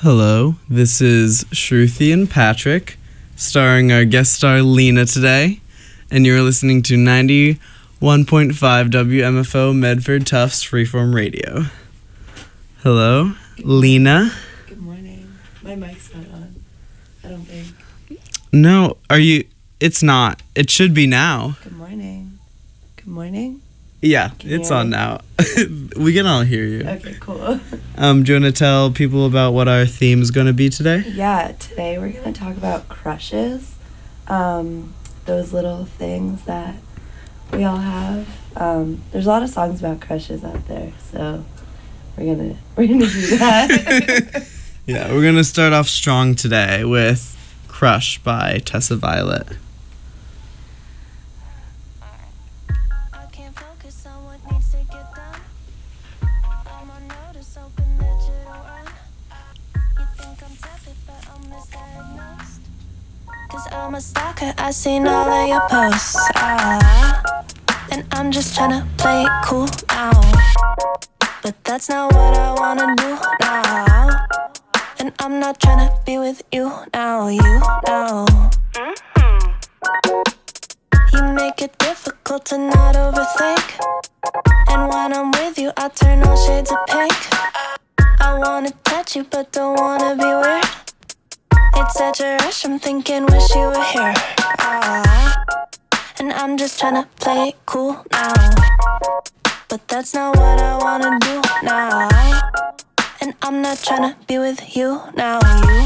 Hello, this is Shruti and Patrick, starring our guest star Lena today, and you're listening to 91.5 WMFO Medford Tufts Freeform Radio. Hello, Lena. Good morning. My mic's not on, I don't think. No, it's not. It should be now. Good morning. Good morning? Yeah, it's on now. We can all hear you. Okay, cool. Do you want to tell people about what our theme is going to be today? Yeah, today we're going to talk about crushes. Those little things that we all have. There's a lot of songs about crushes out there, so we're gonna do that. Yeah, we're going to start off strong today with Crush by Tessa Violet. I'm a stalker, I seen all of your posts, and I'm just tryna play it cool now, but that's not what I wanna do now, and I'm not tryna be with you now, You make it difficult to not overthink, and when I'm with you, I turn all shades of pink. I wanna touch you, but don't wanna be weird. It's such a rush, I'm thinking wish you were here, and I'm just tryna play it cool now, but that's not what I wanna do now, and I'm not tryna be with you now,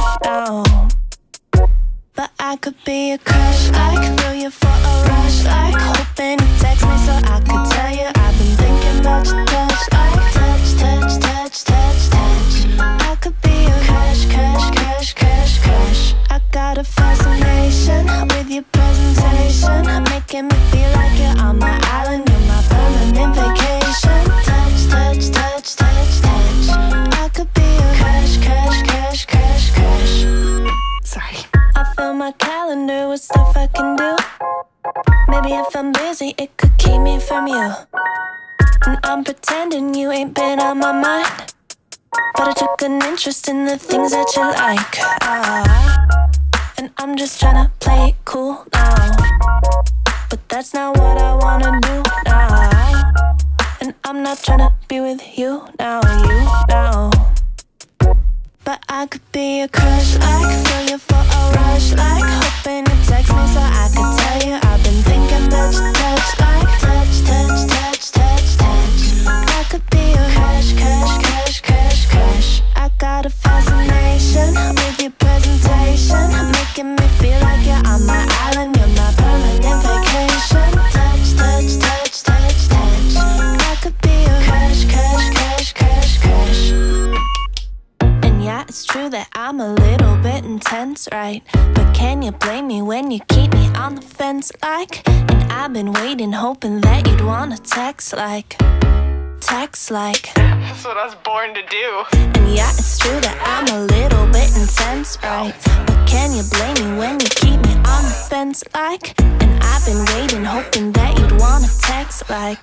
But I could be a crush, like feel you for a rush, like hoping you text me so I could tell you I've been thinking about your touch, like touch, touch, touch, touch, touch. I could be a crush, crush, crush, crush, crush. I got a fascination with your presentation, making me feel like you're on my island, you're my permanent vacation. Touch, touch, touch, touch, touch. I could be a crush, crush, crush, crush, crush. Sorry. I fill my calendar with stuff I can do. Maybe if I'm busy, it could keep me from you. And I'm pretending you ain't been on my mind, but I took an interest in the things that you like, and I'm just tryna play it cool now, but that's not what I wanna do now, and I'm not tryna be with you now, But I could be a crush, like feel you for a rush, like hoping you text me so I could tell you I've been thinking about your touch, like touch, touch, touch, touch, touch. I could be a crush, crush, crush, crush, crush. I got a fascination with your presentation, making me feel like you're on my island, you're my permanent vacation. Touch, touch, touch, touch, touch. I could be a crush, crush, crush, crush, crush. Yeah, it's true that I'm a little bit intense, right? But can you blame me when you keep me on the fence, like? And I've been waiting, hoping that you'd wanna text like. That's what I was born to do. And yeah, it's true that I'm a little bit intense, right? But can you blame me when you keep me on the fence, like? And I've been waiting, hoping that you'd wanna text like.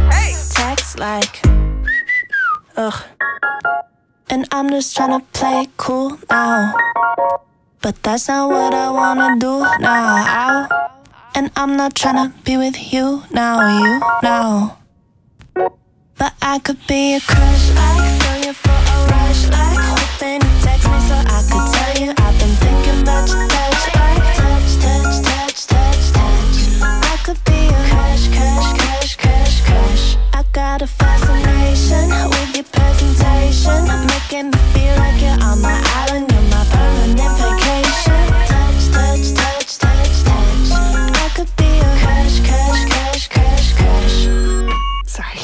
Ugh. And I'm just tryna play it cool now, but that's not what I wanna do now, and I'm not tryna be with you now, But I could be a crush, like feel you for a rush, like hoping you text me so I could tell you I've been thinking about your touch, like touch, touch, touch, touch, touch. I could be a crush, crush, crush, crush, crush. I got a fascination with your presentation, making me feel like you're on my island, you're my permanent vacation. Touch, touch, touch, touch, touch. I could be a crush, crush, crush, crush, crush. Sorry.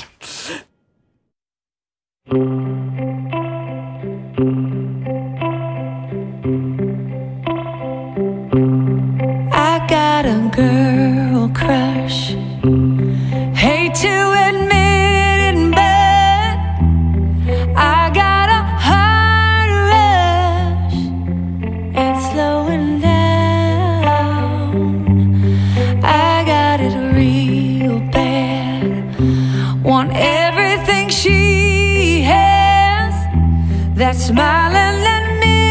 I got a girl crush. Hate to admit it, but I got a heart rush. It's slowing down. I got it real bad. Want everything she has. That smiling at me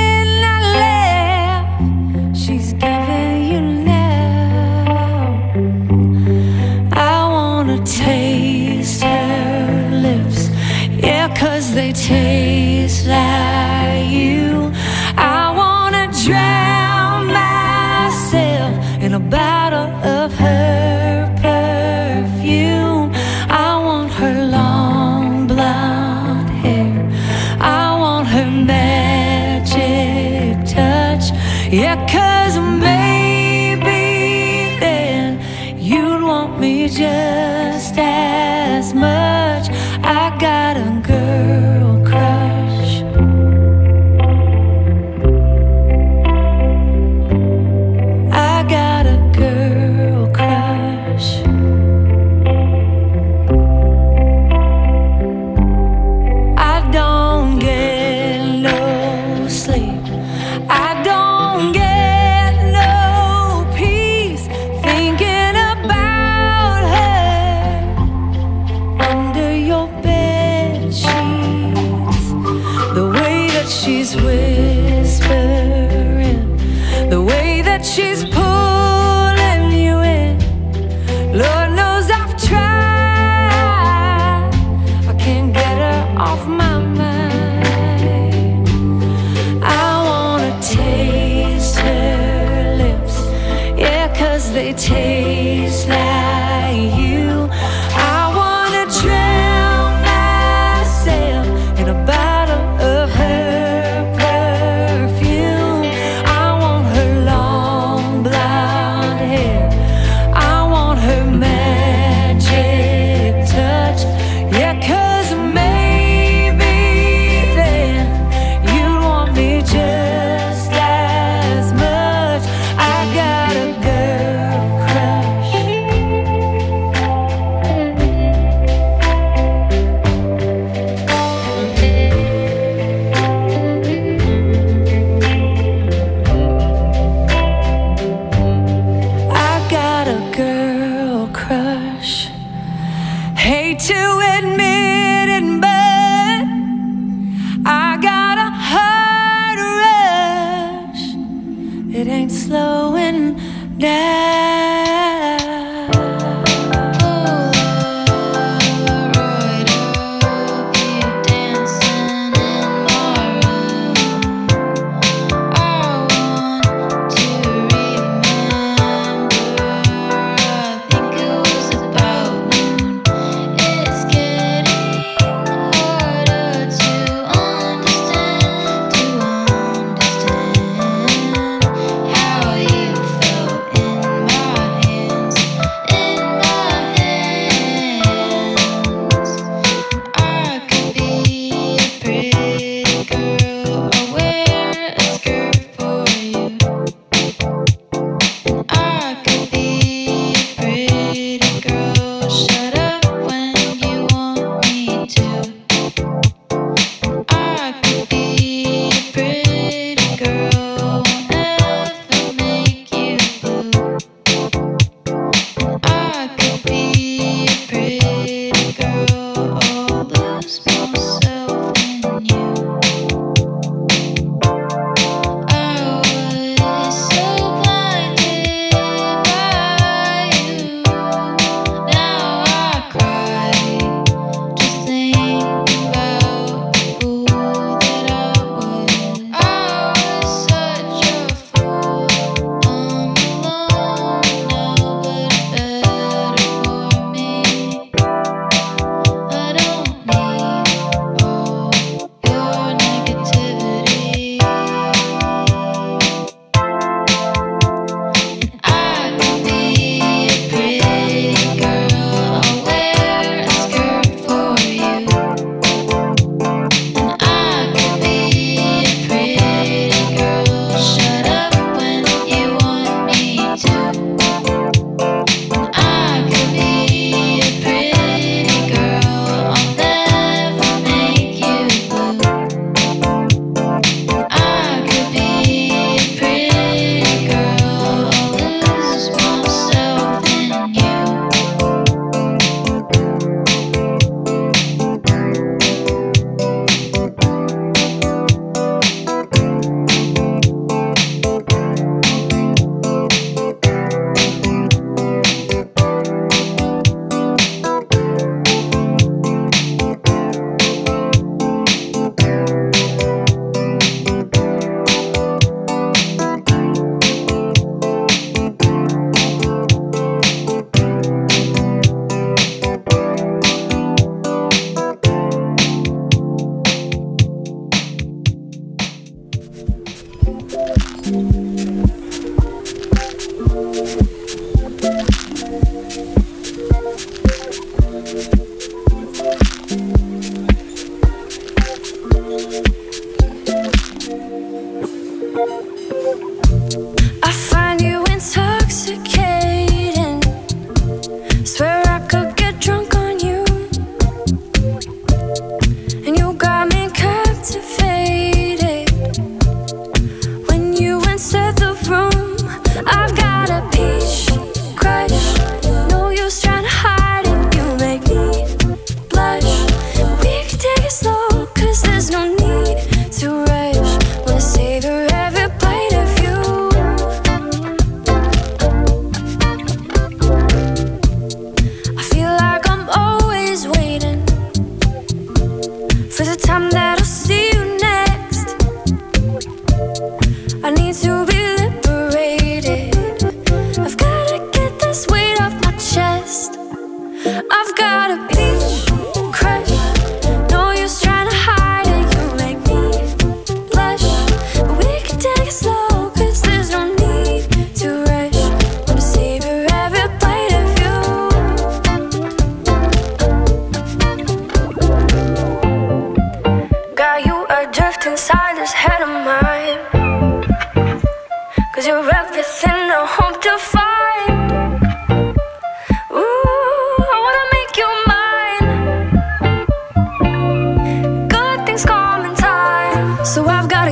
'cause they taste like you. I wanna drown myself in a bottle of her perfume. I want her long blonde hair, I want her magic touch. Yeah, 'cause maybe then you'd want me just as much. I got a girl crush. I got a girl crush. I don't get no sleep, I don't get no peace thinking about her under your bed sheets. The way that she's whispering, the way that she's pulling you in. Lord knows I've tried, I can't get her off my mind. I wanna taste her lips, yeah, 'cause they taste like you. I wanna drown myself in a bottle of her perfume. I want her long blonde hair, I want her magic touch. Yeah, 'cause maybe then you'd want me just as much. I got a girl crush. I got a girl crush. Hate to admit it, but I got a heart rush. It ain't slowing down. How you felt in my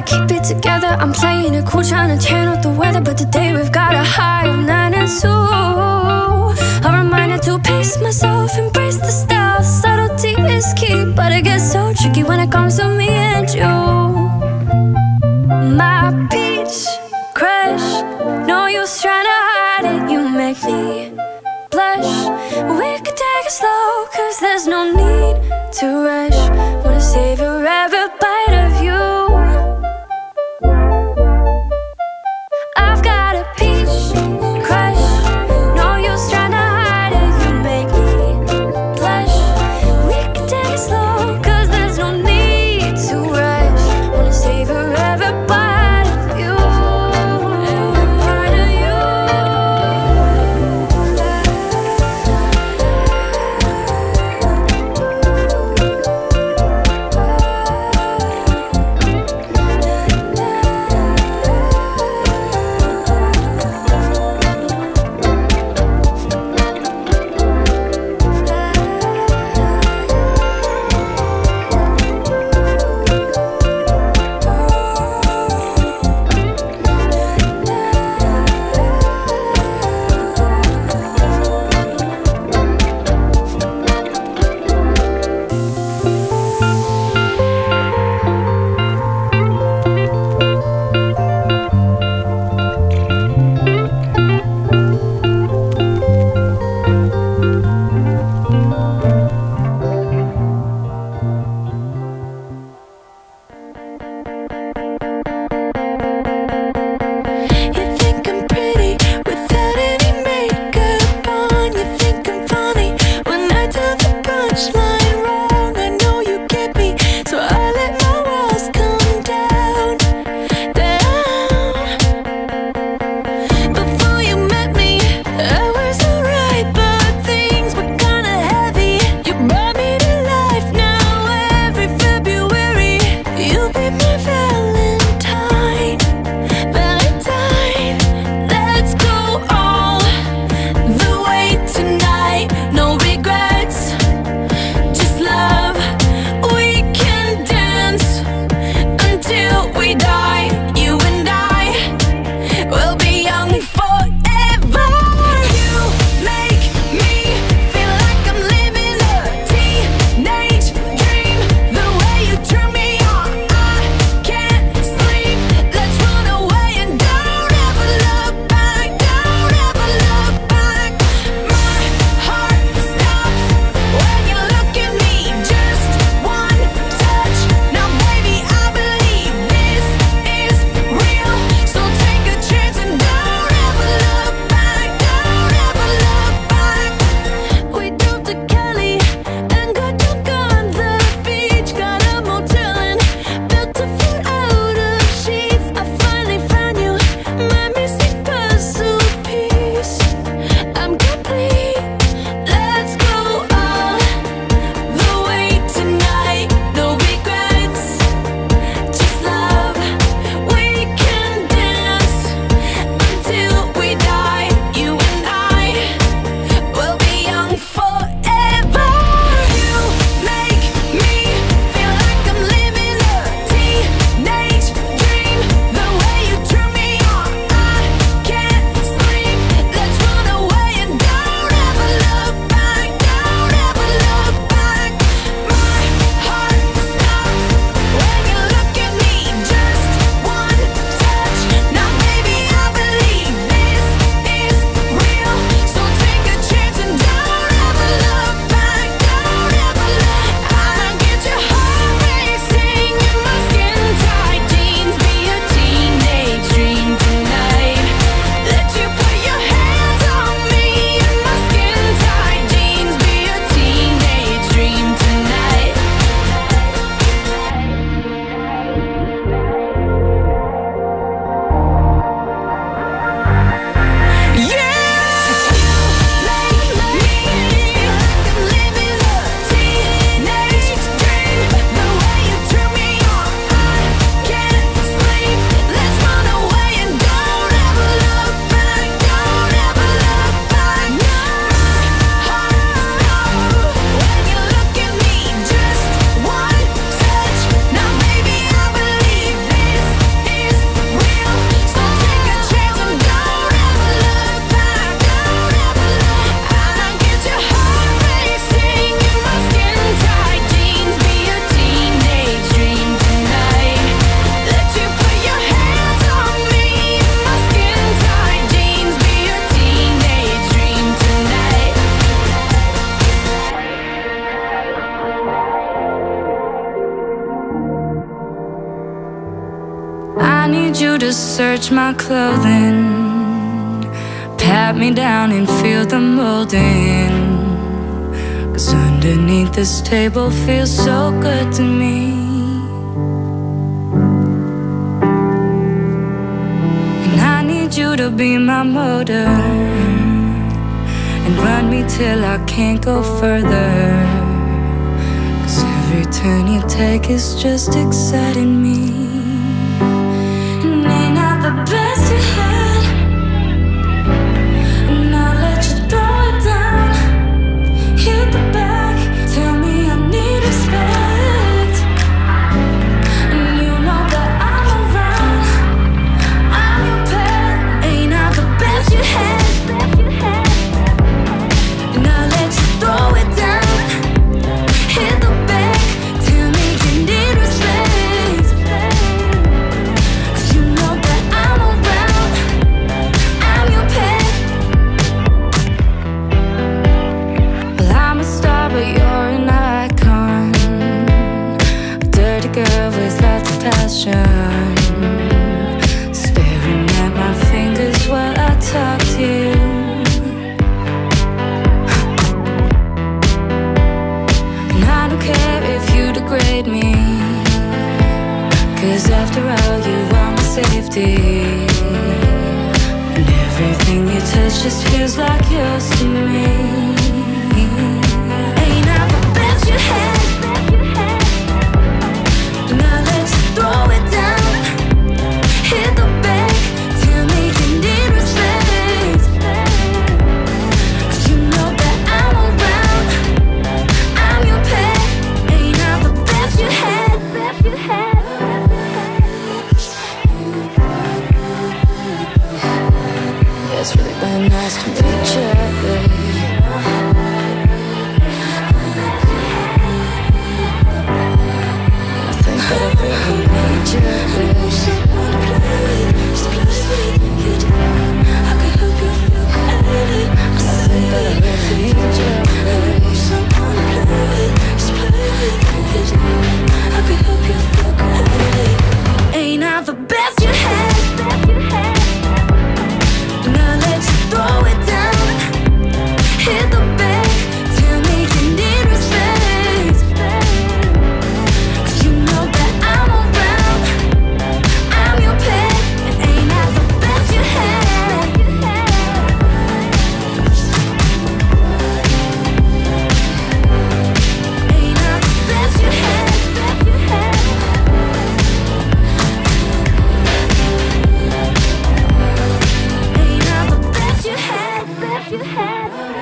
keep it together. I'm playing it cool, trying to channel the weather, but today we've got a high of 9 and 2. A reminder to pace myself, embrace the style. Subtlety is key, but it gets so tricky when it comes to me and you. My peach crush, no use trying to hide it. You make me blush. We could take it slow, cause there's no need to rush. Wanna savor every bite of you. I've got a peach crush, no use trying to hide it. You make me blush. We could take it slow, cause there's no need to rush. Wanna savor every bite of you. Every part of you. need you to search my clothing, pat me down and feel the molding. 'Cause underneath this table feels so good to me. And I need you to be my motor and run me till I can't go further. 'Cause every turn you take is just exciting me. And ain't not the best you had, and I'll let you throw it down. Hit the back, tell me I need respect. And you know that I'm around, I'm your pet. Ain't not the best you had, and I'll let you throw it down. Hit the back, tell me you need respect. 'Cause you know that I'm around, I'm your pet. Well, I'm a star, but you're an icon. A dirty girl with lots of passion, staring at my fingers while I talk to you. And I don't care if you degrade me, 'cause after all you are my safety. And everything you touch just feels like yours to me. Ain't I the best you had, and I'll let you throw it down. Hit the back, tell me you need respect. 'Cause you know that I'm around, I'm your pet. Ain't I the best you had, Yeah, it's really been nice to meet you, baby. I think that I really need you, baby. Someone to play with, just play with you. I can help you feel good. I think that I really need you, baby. Someone to play with, just play with you. I can help you feel good. Ain't I the best you had, and I'll let you throw it down. Hit the back, tell me you need respect. 'Cause you know that I'm around, I'm your pet. And ain't I the best you had, ain't I the best you had, ain't I the best you had, best you had.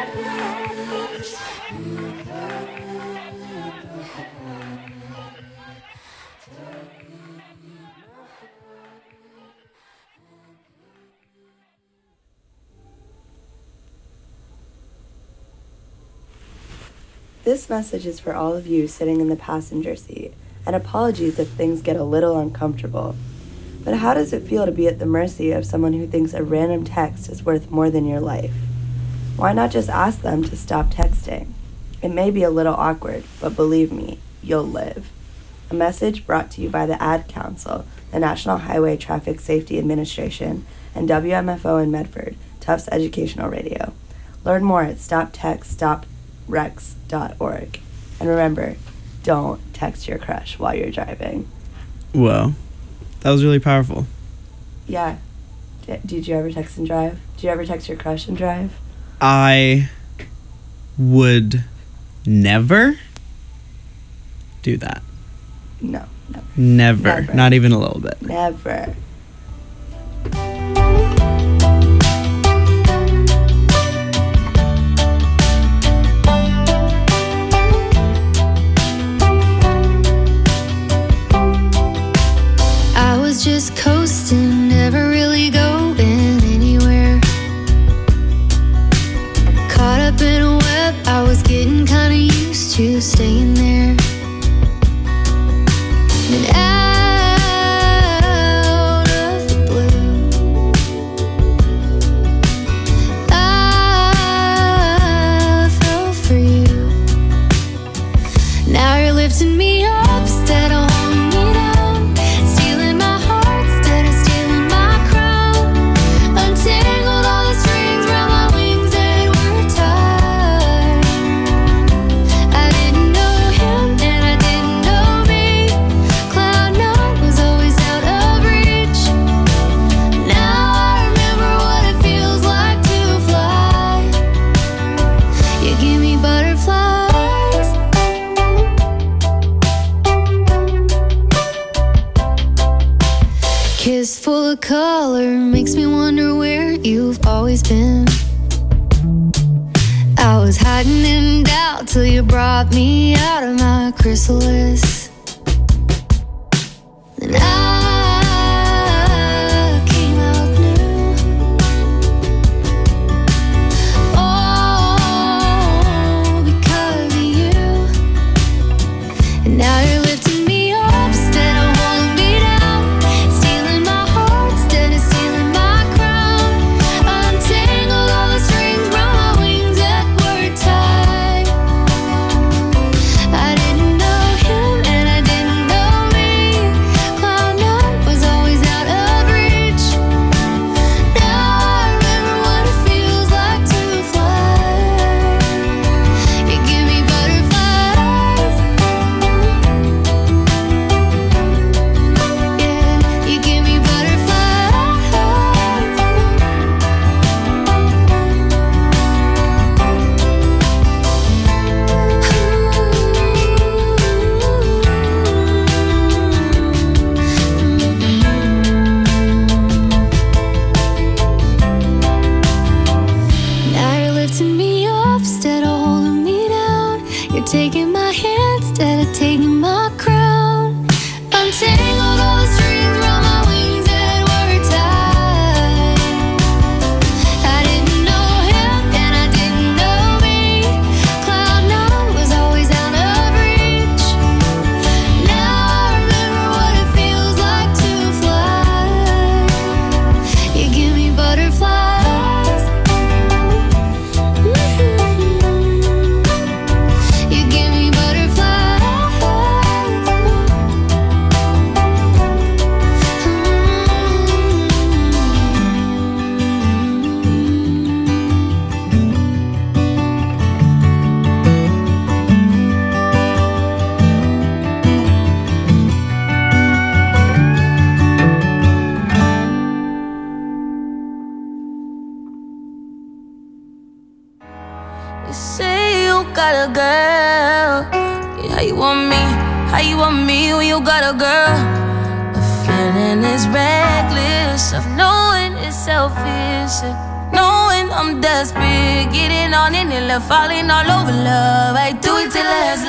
This message is for all of you sitting in the passenger seat, and apologies if things get a little uncomfortable. But how does it feel to be at the mercy of someone who thinks a random text is worth more than your life? Why not just ask them to stop texting? It may be a little awkward, but believe me, you'll live. A message brought to you by the Ad Council, the National Highway Traffic Safety Administration, and WMFO in Medford, Tufts Educational Radio. Learn more at stoptextstopwrecks.org. And remember, don't text your crush while you're driving. Whoa. That was really powerful. Yeah. Did you ever text and drive? Did you ever text your crush and drive? I would never do that. No. Never. Not even a little bit. Never. I was just coasting, never really going anywhere. Caught up in a web, I was getting kinda used to staying there. And out of the blue, I fell for you. Now you're lifting me up instead of holding me down, stealing my heart instead of stealing color makes me wonder where you've always been. I was hiding in doubt till you brought me out of my chrysalis. Then I came out new. Oh, because of you. And now you're lifting me up instead of holding me down, stealing my heart instead of stealing my crown. Untangled all the strings from my wings that were tied. I didn't know him and I didn't know me. Cloud nine was always out of reach. Now I remember what it feels like to fly. You give me butterflies. Yeah, you give me Now you're lifting me up instead of holding me down. You're taking my hand instead of taking my crown. Untangled all the strings from my wings that were tied. I didn't know him and I didn't know me. Cloud nine was always out of reach. Now I remember what it feels like to fly. You give me butterflies. You give me You say you got a girl. Yeah, how you want me? How you want me when you got a girl? The feeling is reckless of knowing it's selfish, and knowing I'm desperate, getting on in and left, falling all over love. I do it till last.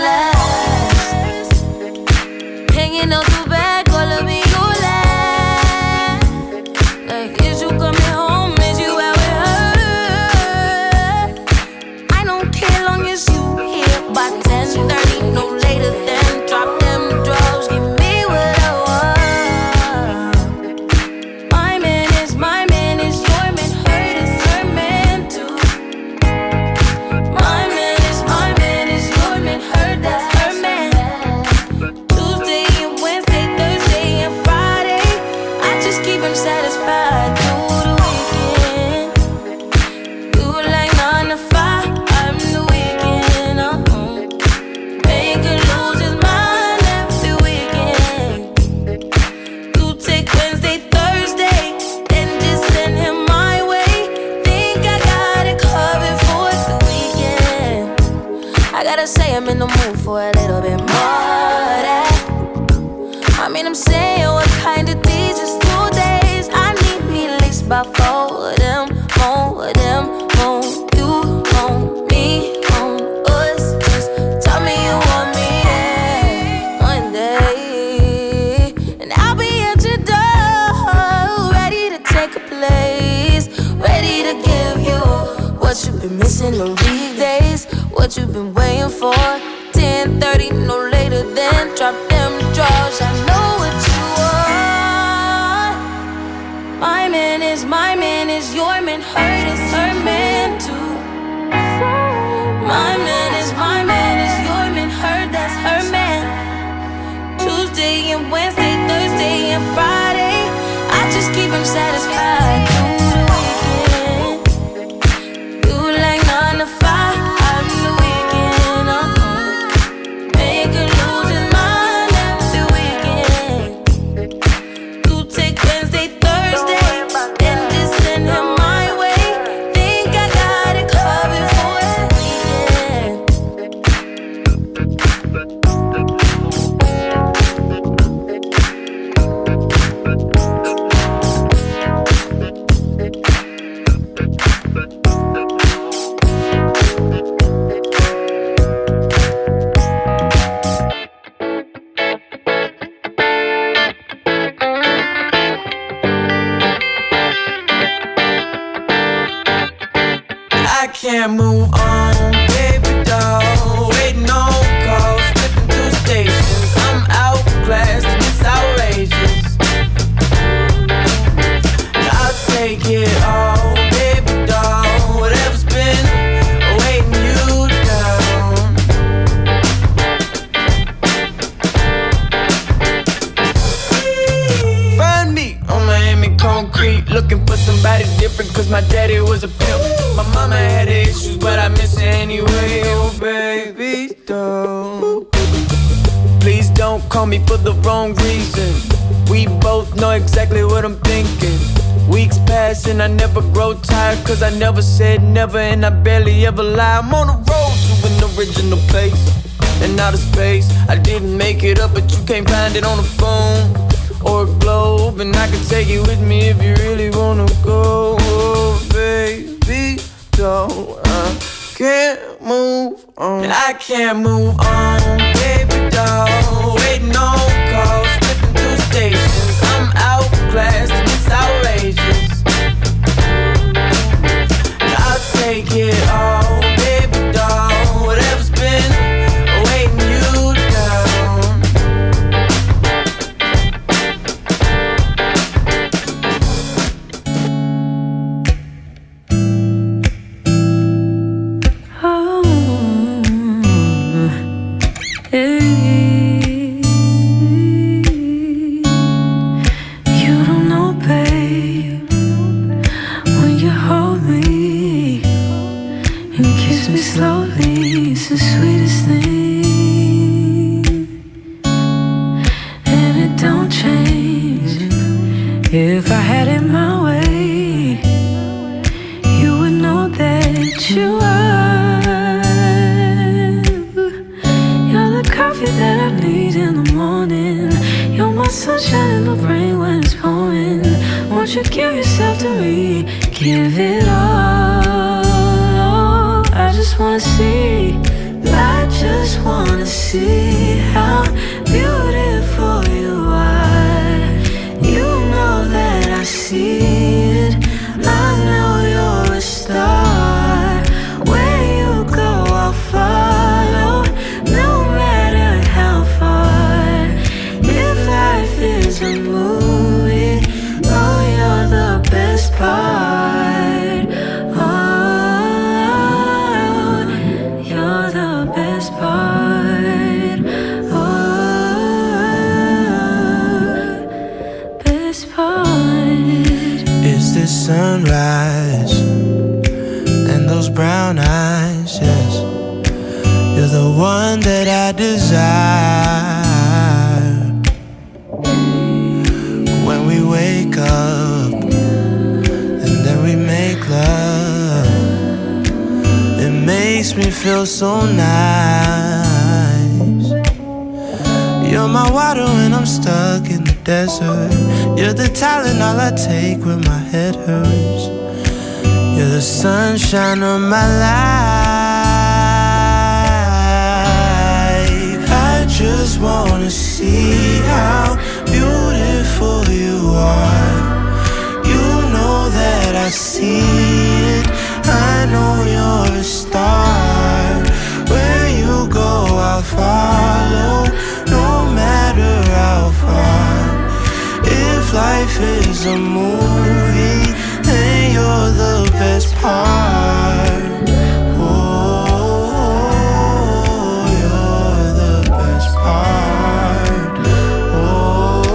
Hanging out the back, all of me you laugh. Like, is you coming home? Is you out with her? I don't care long as you here by 10:30, no later than drop them drugs, give me what I want. My man is your man, hurt is her man too. My man is your man, hurt that's her man. Tuesday and Wednesday, Thursday and Friday, I just keep him satisfied through the weekend. You like 9 to 5, I'm the weekend. Make her lose his mind every weekend. You take Wednesday, Thursday, then just send him my way. Think I got it covered for the weekend. I gotta say I'm in the mood for a little bit more of that. I mean, I'm saying what kind of days, just 2 days. I need me at least about 4 of them, more of them, more you, more me, more us. Just tell me you want me, yeah, one day, and I'll be at your door, ready to take a place, ready to give you what you've been missing on weekdays, what you've been waiting for. 10:30, no later than drop them drawers. I know what you want. My man is your man, hurt is her man too. My man is your man, hurt that's her man. Tuesday and Wednesday, Thursday and Friday, I just keep him satisfied through the weekend. You like 9 to 5, I'm the weekend. Make her lose his mind every weekend. You take Wednesday, Thursday, then just send him my way. Think I got it covered for the weekend. different cause my daddy was a pimp. My mama had issues, but I miss her anyway. Oh baby, don't. Please don't call me for the wrong reason. We both know exactly what I'm thinking. Weeks pass and I never grow tired, cause I never said never and I barely ever lie. I'm on the road to an original place and outer space. I didn't make it up, but you can't find it on the phone or a globe, and I can take you with me if you really wanna go. Oh, baby, don't. I can't move on. I can't move on, baby, doll. Waiting on calls, flipping through stations. I'm outclassed and it's outrageous. I'll take it all, baby, doll. Whatever's been weighing you down. Slowly, it's the sweetest thing, and it don't change. If I had it my way, you would know that you are. You're the coffee that I need in the morning. You're my sunshine in the rain when it's pouring. Won't you give yourself to me? Give it all. I just wanna see, I just wanna see how beautiful you are. You know that I see it, I know you're a star. Where you go, I'll follow, no matter how far. If life is a movie, oh, you're the best part. Sunrise and those brown eyes, yes, you're the one that I desire. When we wake up and then we make love, it makes me feel so nice. You're my water when I'm stuck in the desert. You're the Tylenol I take when my head hurts. You're the sunshine of my life. I just wanna see how beautiful you are. You know that I see it, I know you're a star. Where you go, I'll follow, no matter how far. If life is a movie, then you're the best part. Oh, you're the best part. Oh,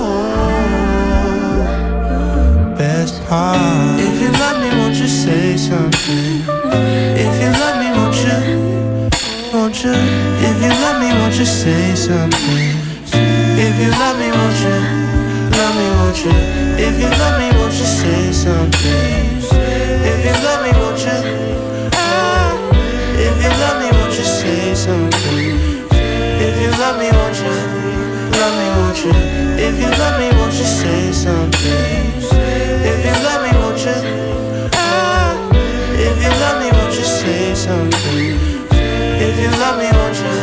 best part. If you love me, won't you say something? If you love me, won't you? Won't you? If you love me, won't you say something? If you love me, won't you? Love me, won't you? If you love me, won't you say something? If you love me, won't you? If you love me, won't you say something? If you love me, won't you? Love me, won't you? If you love me, won't you say something? If you love me, won't you? If you love me, won't you say something? If you love me, won't you?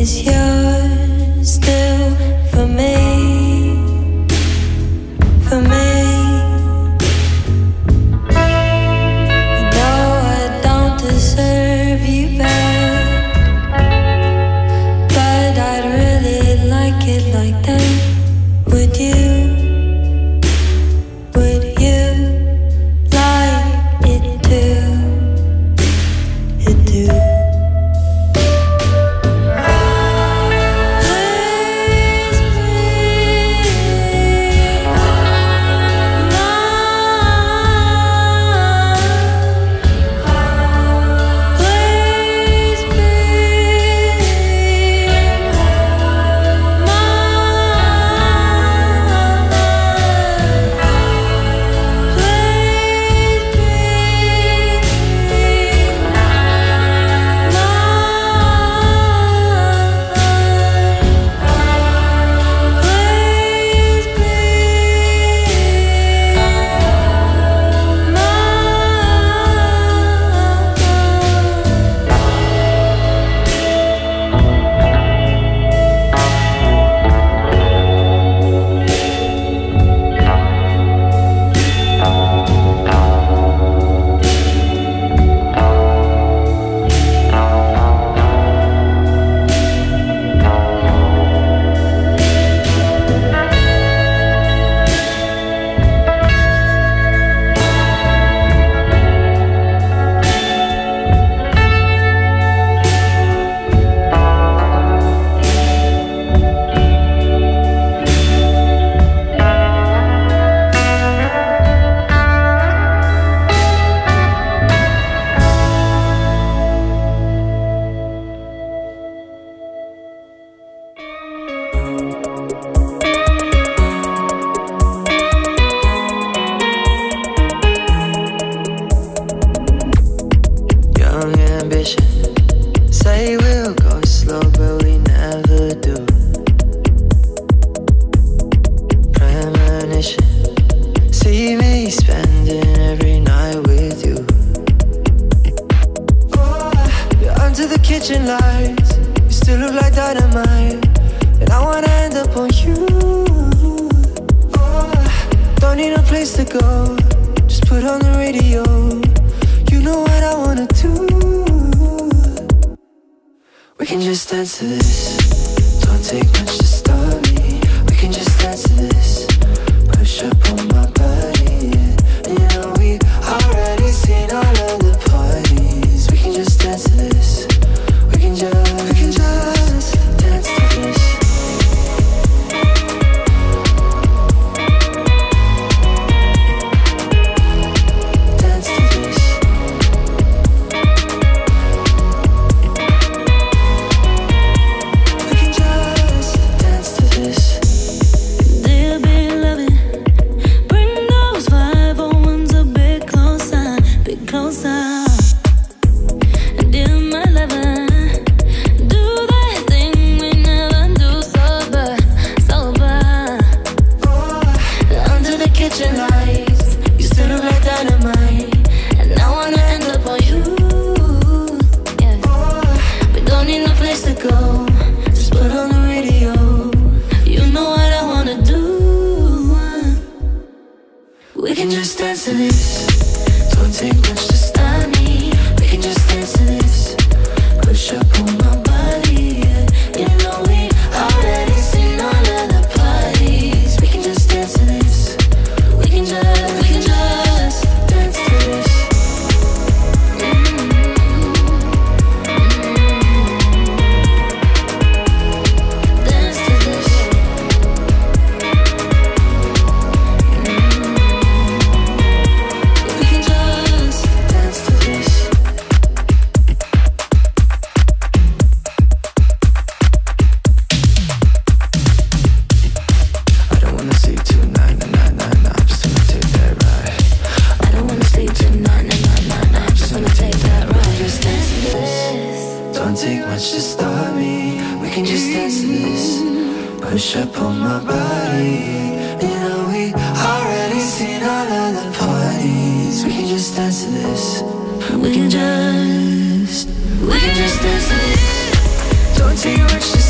is yours still for me, for me. I know I don't deserve you back, but I'd really like it like that. Would you? Would you like it too? It do. Say we'll go slow, but we never do. Premonition, see me spending every night with you. Oh, you're under the kitchen lights, you still look like dynamite, and I wanna end up on you. Oh, don't need a place to go, just put on the radio. You know what I wanna do. We can just dance to this. Don't take much to start me. We can just dance to this. Push up on my body, yeah. And you know we already seen all of the parties. We can just dance to this. We can just dance to this. Dance to this. We can just dance to this. Don't take much to stop me. We can just dance to this. Push up on my body, yeah. You know we already seen all of the parties. We can just dance to this. We can just dance to this. Dance to this. We can just dance to this. I don't wanna see tonight, nah, nah, nah, nah. I just wanna take that ride. I don't wanna sleep tonight, nah, nah, nah, nah. I just wanna take that ride. Just dance to this. Don't take much to start me. We can just dance to this. Push up on my body. You know we already seen all of the parties. We can just dance to this. We can just dance to this. Don't take much to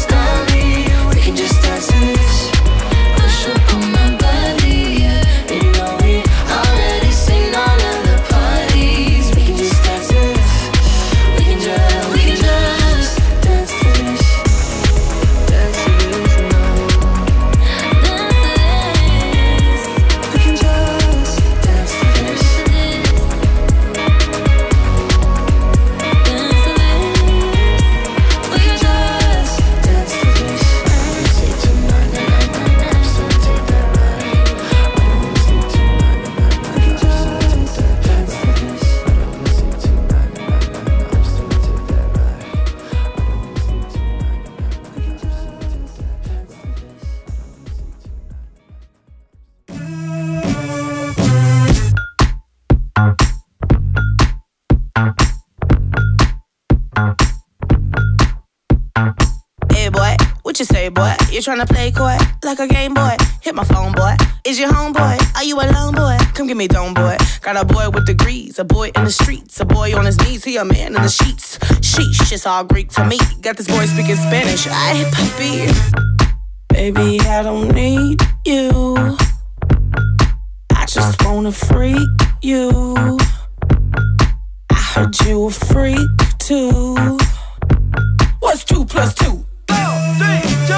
Hey boy, what you say, boy? You tryna play coy like a game boy? Hit my phone, boy. Is your homeboy? Are you alone, boy? Come get me dome, boy. Got a boy with degrees, a boy in the streets, a boy on his knees, he a man in the sheets. Sheesh, it's all Greek to me. Got this boy speaking Spanish. Ay, papi. Baby, I don't need you. I just wanna freak you. I heard you a freak too. What's 2 plus 2? 4, 3, 2.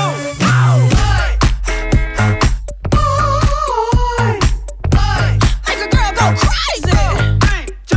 Make a girl go crazy. 3, 2.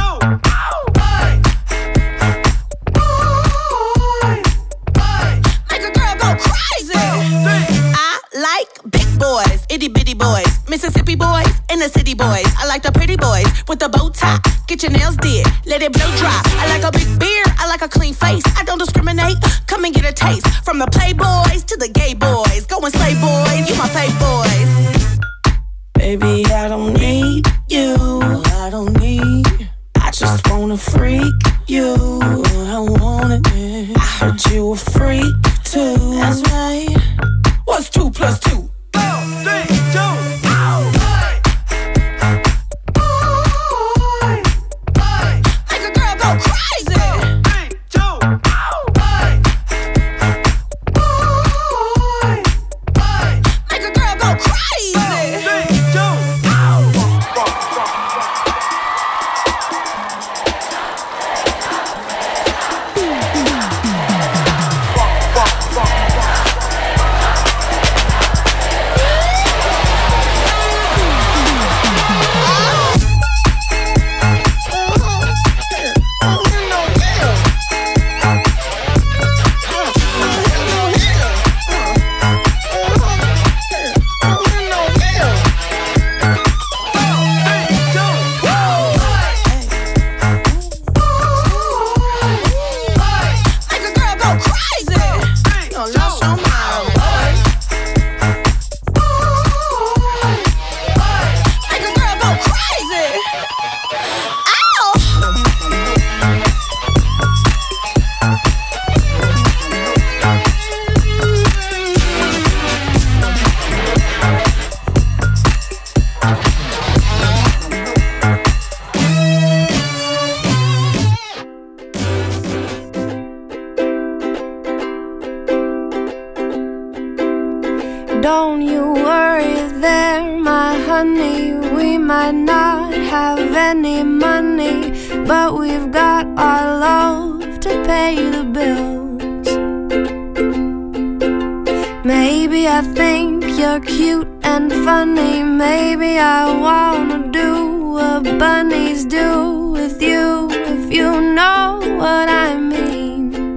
Make a girl go crazy. I like big boys, itty bitty boys, Mississippi boys, inner city boys. I like the pretty boys with the bow tie. Get your nails did, let it blow dry. I like a big beard, I like a clean face. I don't discriminate, come and get a taste. From the playboys to the gay boys. Go and slay boys, you my fave boys. Baby, I don't need you. I don't need. I just wanna freak you. I want it. I heard you a freak too. That's right. What's 2 plus 2? 4, 3, 2. Don't you worry there, my honey. We might not have any money, but we've got our love to pay the bills. Maybe I think you're cute and funny. Maybe I wanna do what bunnies do with you, if you know what I mean.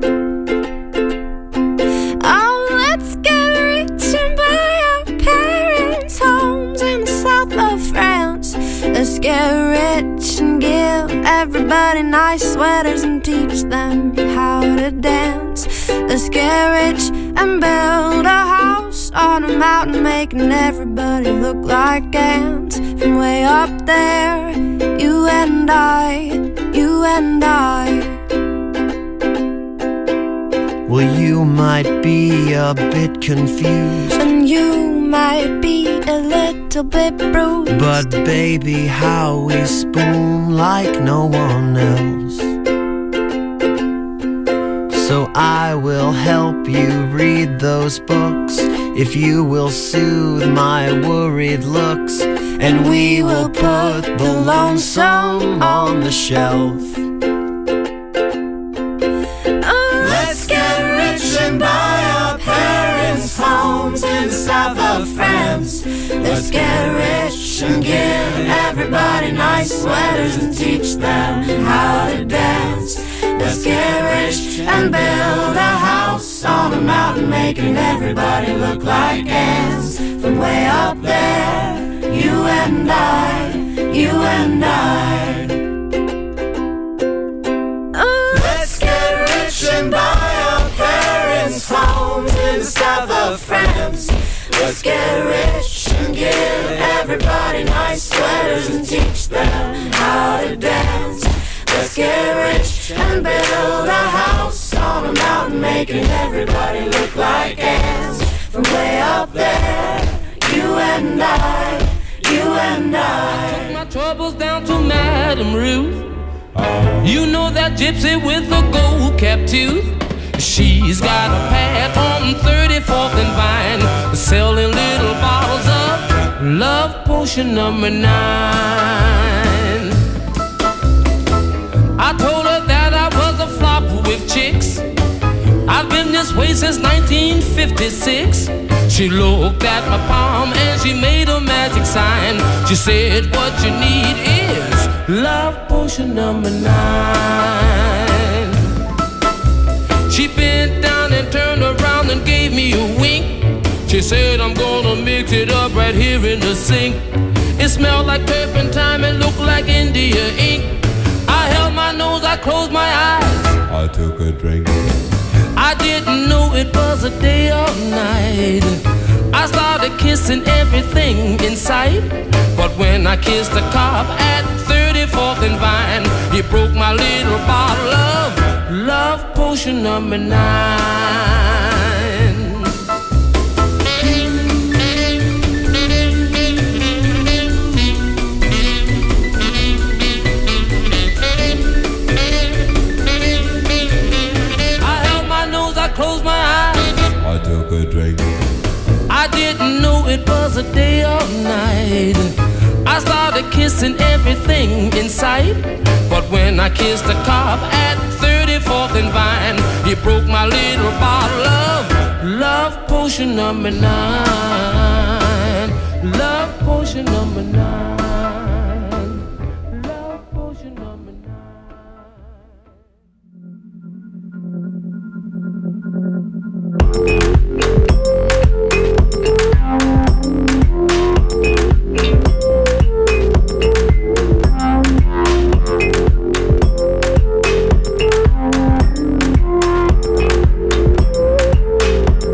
Oh, let's get rich and buy our parents' homes in the south of France. Let's get rich and give everybody nice sweaters and teach them how to dance. Let's get rich and build a house on a mountain, making everybody look like ants. From way up there, you and I, you and I. Well, you might be a bit confused, And you might be a little bit bruised, but baby, how we spoon like no one else. So I will help you read those books, if you will soothe my worried looks, and we will put the lonesome on the shelf. Let's get rich and buy our parents' homes in the south of France. Let's get rich and give everybody nice sweaters and teach them how to dance. Let's get rich and build a house on a mountain, making everybody look like ants. From way up there, you and I, you and I. Let's get rich and buy our parents' homes in the south of France. Let's get rich and give everybody nice sweaters and teach them how to dance. Let's get rich and build a house on on a mountain, making everybody look like ants. From way up there, you and I, you and I. Took my troubles down to Madame Ruth. You know that gypsy with the gold cap tooth. She's got a pad on 34th and Vine, selling little bottles of Love Potion number 9. I told her that I was a flop with chicks. I've been this way since 1956. She looked at my palm and she made a magic sign. She said, what you need is Love Potion number 9. She bent down and turned around and gave me a wink. She said, I'm gonna mix it up right here in the sink. It smelled like turpentine and looked like India ink. I held my nose, I closed my eyes, I took a drink. I didn't know it was a day or night. I started kissing everything in sight. But when I kissed the cop at 34th and Vine, he broke my little bottle of Love Potion number 9. Closed my eyes, I took a drink. I didn't know it was a day or night. I started kissing everything in sight. But when I kissed the cop at 34th and Vine, he broke my little bottle of Love Potion number 9. Love Potion number 9. Love Potion number 9.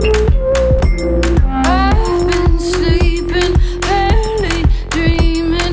I've been sleeping, barely dreaming.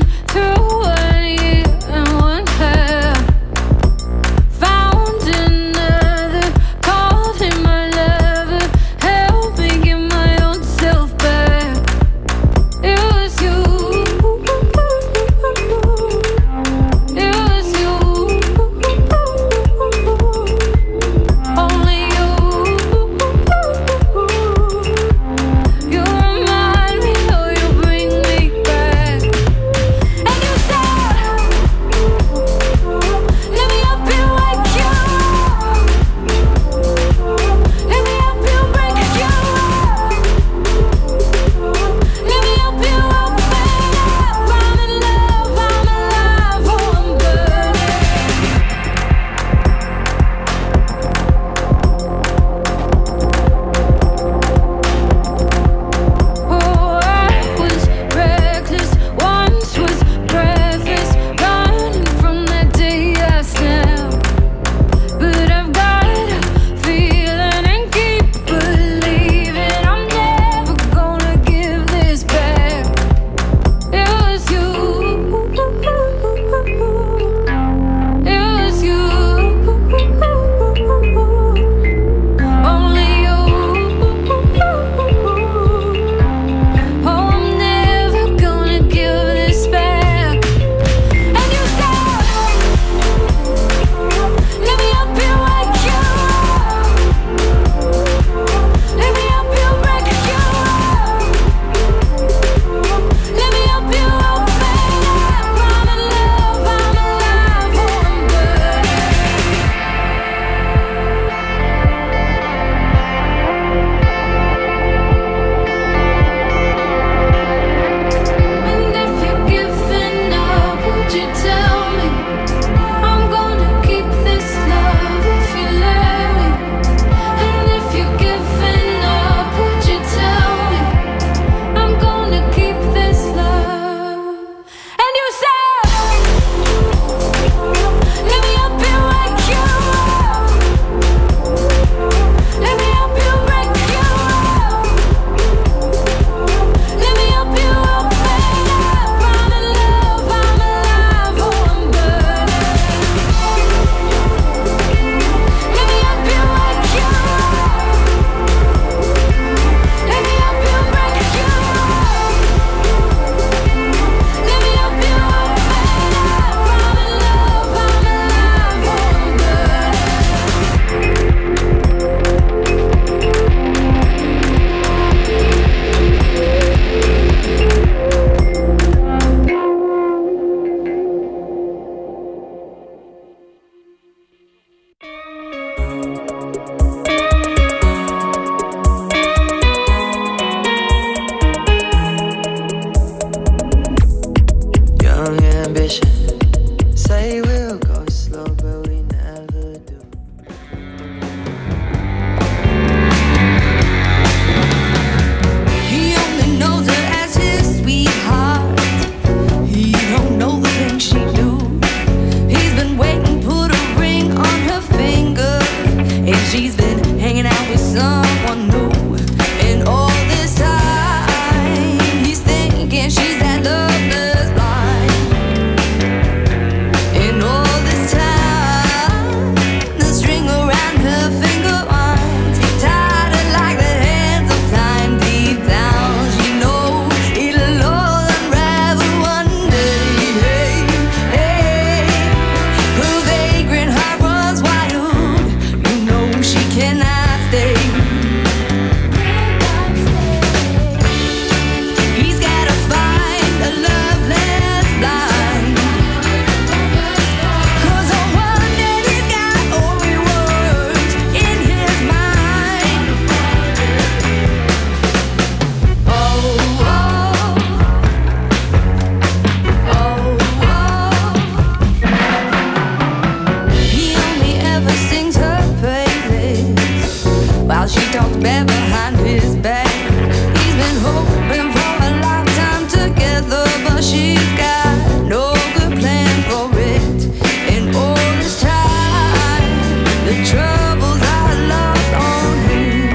his back. He's been hoping for a lifetime together, but she's got no good plan for it. In all this time, the troubles I lost on him.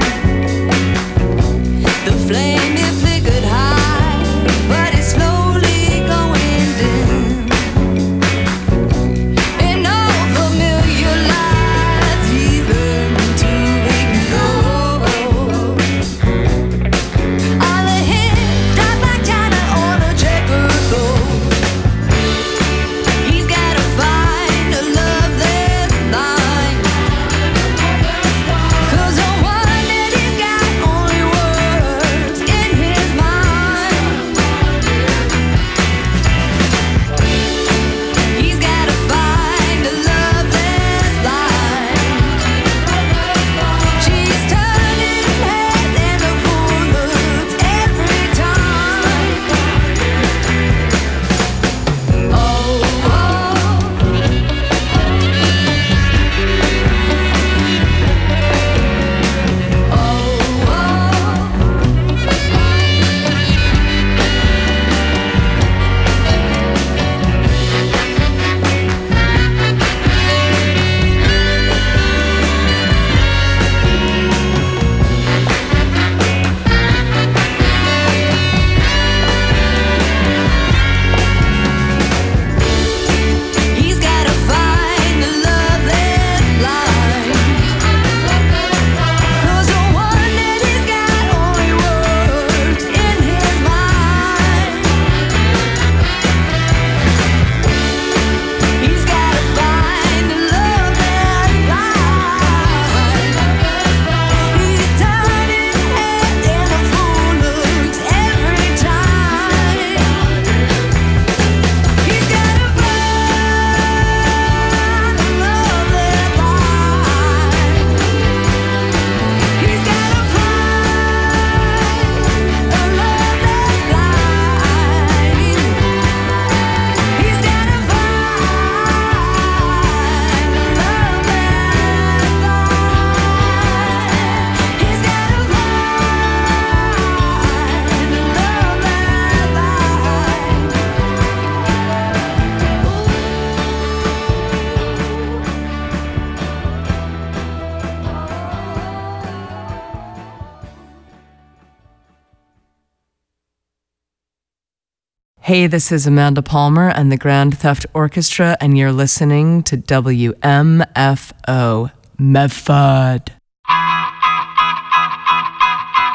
The flame it flickered high, but it's slowly going dim. In all familiar lies, he's learned to ignore. All the hits drop like China on a checkered floor. He's gotta find a loveless line, 'cause the one that he's got only works in his mind. He's gotta find a loveless line. She's turning heads and the fool looks every time. Oh, oh. He's gotta find a loveless line, 'cause the one that he's got only works in his mind. He's gotta find a loveless line. He's turning heads and the fool looks every time. He's gotta find a loveless line. He's gotta find a loveless line. He's gotta find a loveless line. He's gotta Hey, this is Amanda Palmer and the Grand Theft Orchestra, and you're listening to WMFO Medford.